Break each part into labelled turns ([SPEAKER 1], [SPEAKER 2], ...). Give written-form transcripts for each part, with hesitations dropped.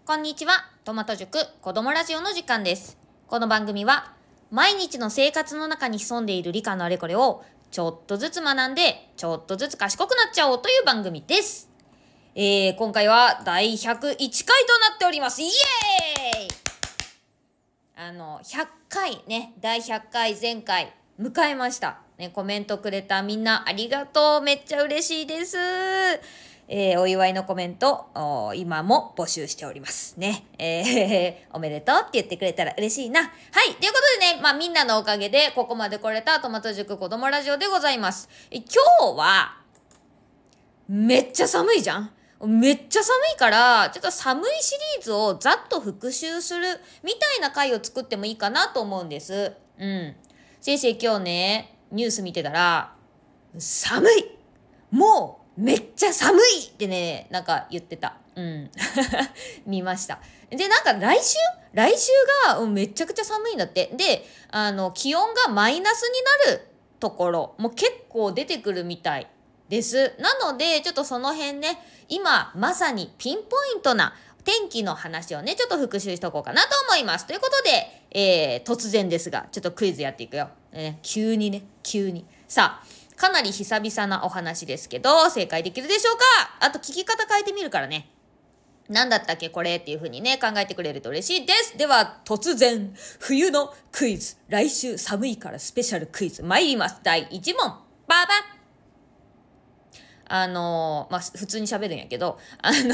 [SPEAKER 1] こんにちは。トマト塾子供ラジオの時間です。この番組は毎日の生活の中に潜んでいる理科のあれこれをちょっとずつ学んでちょっとずつ賢くなっちゃおうという番組です。今回は第101回となっております。イエーイ100回ね、第100回前回迎えました。ね、コメントくれたみんなありがとう。めっちゃ嬉しいです。お祝いのコメント、今も募集しておりますね。おめでとうって言ってくれたら嬉しいな。はい。ということでね、みんなのおかげでここまで来れたトマト塾子供ラジオでございます。今日は、めっちゃ寒いじゃん。めっちゃ寒いから、ちょっと寒いシリーズをざっと復習するみたいな回を作ってもいいかなと思うんです。先生今日ね、ニュース見てたら、寒いもうめっちゃ寒いってね、なんか言ってた。見ました。で、なんか来週が、めちゃくちゃ寒いんだって。で、気温がマイナスになるところも結構出てくるみたいです。なので、ちょっとその辺ね、今まさにピンポイントな天気の話をね、ちょっと復習しとこうかなと思います。ということで、突然ですが、ちょっとクイズやっていくよ。急に。さあ、かなり久々なお話ですけど、正解できるでしょうか？あと聞き方変えてみるからね。なんだったっけこれっていう風にね、考えてくれると嬉しいです。では、突然、冬のクイズ。来週寒いからスペシャルクイズ参ります。第1問。ババ普通に喋るんやけど、来週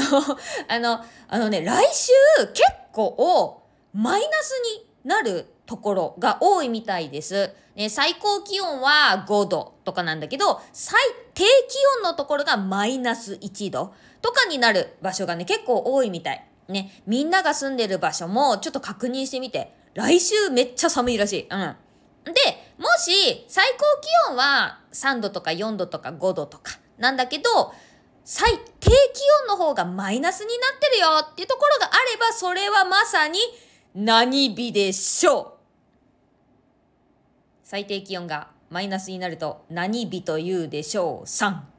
[SPEAKER 1] 結構マイナスになるところが多いみたいです。ね、最高気温は5度とかなんだけど、最低気温のところがマイナス1度とかになる場所がね、結構多いみたい。ね、みんなが住んでる場所もちょっと確認してみて。来週めっちゃ寒いらしい。で、もし最高気温は3度とか4度とか5度とかなんだけど、最低気温の方がマイナスになってるよっていうところがあれば、それはまさに何日でしょう？最低気温がマイナスになると何日というでしょう？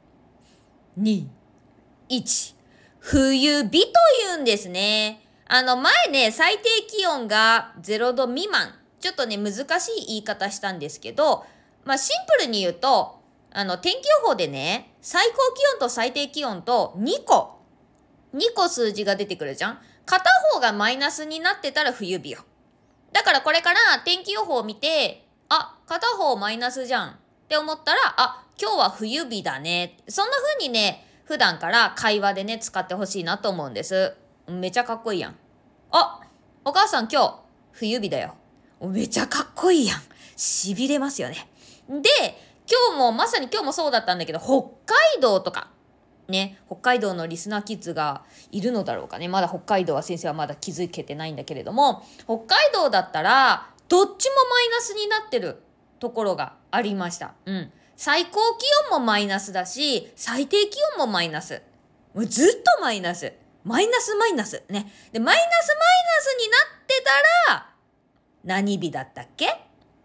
[SPEAKER 1] 3、2、1。冬日というんですね。前ね、最低気温が0度未満。ちょっとね、難しい言い方したんですけど、シンプルに言うと、天気予報でね、最高気温と最低気温と2個数字が出てくるじゃん。片方がマイナスになってたら冬日よ。だからこれから天気予報を見て、片方マイナスじゃんって思ったら、今日は冬日だね。そんな風にね、普段から会話でね、使ってほしいなと思うんです。めちゃかっこいいやん。お母さん今日、冬日だよ。めちゃかっこいいやん。痺れますよね。で、まさに今日もそうだったんだけど、北海道とか、ね、北海道のリスナーキッズがいるのだろうかね。まだ北海道は先生はまだ気づけてないんだけれども、北海道だったら、どっちもマイナスになってるところがありました。最高気温もマイナスだし、最低気温もマイナス。もうずっとマイナス。マイナス。ね。で、マイナスになってたら、何日だったっけ？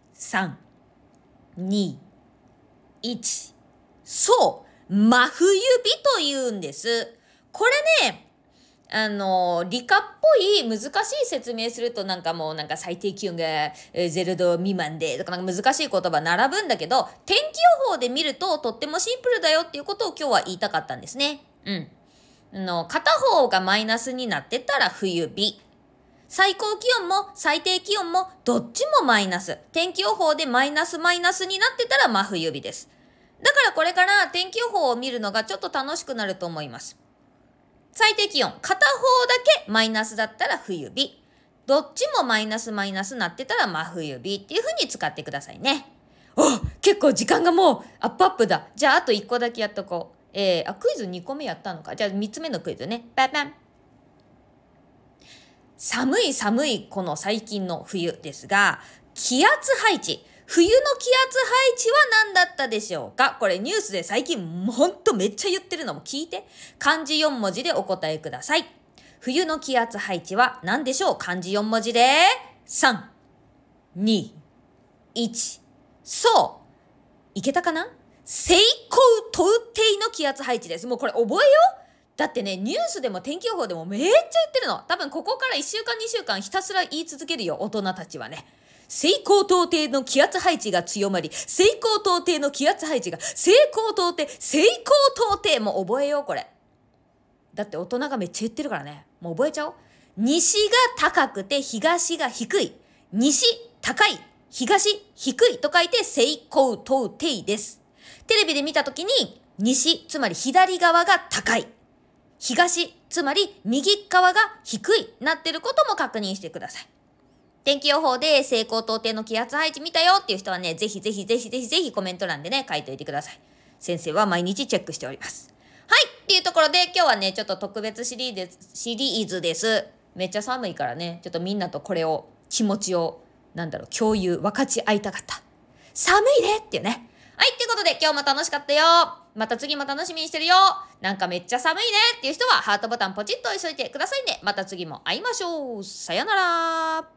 [SPEAKER 1] 3、2、1。そう、真冬日と言うんです。これね、理科っぽい難しい説明するとなんか最低気温が0度未満でとか難しい言葉並ぶんだけど、天気予報で見るととってもシンプルだよっていうことを今日は言いたかったんですね。片方がマイナスになってたら冬日。最高気温も最低気温もどっちもマイナス。天気予報でマイナスになってたら真冬日です。だからこれから天気予報を見るのがちょっと楽しくなると思います。最低気温、片方だけマイナスだったら冬日。どっちもマイナスなってたら真冬日っていう風に使ってくださいね。結構時間がもうアップだ。じゃああと1個だけやっとこう。クイズ2個目やったのか。じゃあ3つ目のクイズね。パン。寒いこの最近の冬ですが、気圧配置。冬の気圧配置は何だったでしょうか？これニュースで最近ほんとめっちゃ言ってるのも聞いて。漢字4文字でお答えください。冬の気圧配置は何でしょう？漢字4文字で、3、2、1。そう。いけたかな？西高東低の気圧配置です。もうこれ覚えよう。 だってね、ニュースでも天気予報でもめっちゃ言ってるの。多分ここから1週間2週間ひたすら言い続けるよ、大人たちはね。西高東低の気圧配置が強まり、西高東低の気圧配置が、西高東低、西高東低、もう覚えよう、これ。だって大人がめっちゃ言ってるからね。もう覚えちゃおう。西が高くて東が低い。西、高い。東、低いと書いて西高東低です。テレビで見たときに、西、つまり左側が高い。東、つまり右側が低い。なってることも確認してください。天気予報で西高東低の気圧配置見たよっていう人はね、ぜひぜひぜひぜひぜひコメント欄でね、書いておいてください。先生は毎日チェックしております。はい。っていうところで今日はね、ちょっと特別シリーズです。めっちゃ寒いからね、ちょっとみんなとこれを、気持ちを、共有、分かち合いたかった。寒いねっていうね。はい。ということで今日も楽しかったよ。また次も楽しみにしてるよ。なんかめっちゃ寒いねっていう人はハートボタンポチッと押しといてくださいね。また次も会いましょう。さよなら。